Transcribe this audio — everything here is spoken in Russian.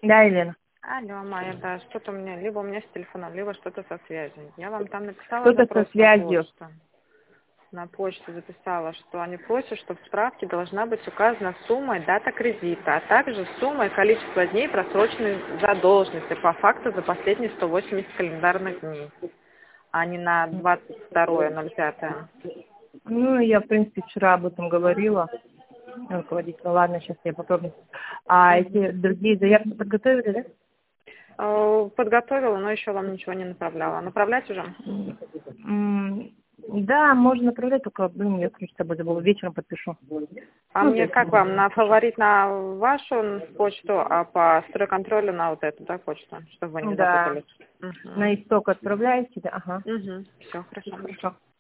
Да, Елена. Алло, Майя, да, что-то либо у меня с телефоном, либо что-то со связью. Я вам там написала Что-то со запрос на связью. почту. На почту записала, что они просят, что в справке должна быть указана сумма и дата кредита, а также сумма и количество дней просроченной задолженности по факту за последние 180 календарных дней, а не на 22.05. Ну, я, в принципе, вчера об этом говорила. Руководитель. Ладно, сейчас я попробую. А эти другие заявки подготовили, да? Подготовила, но еще вам ничего не направляла. Направлять уже? Да, можно направлять, только, я ключ с собой забыла. Вечером подпишу. А мне как вам, на фаворит на вашу почту, а по стройконтролю на вот эту, да, почту, чтобы вы не Да. запутались? На исток отправляете, да? Ага. Все, хорошо. Хорошо.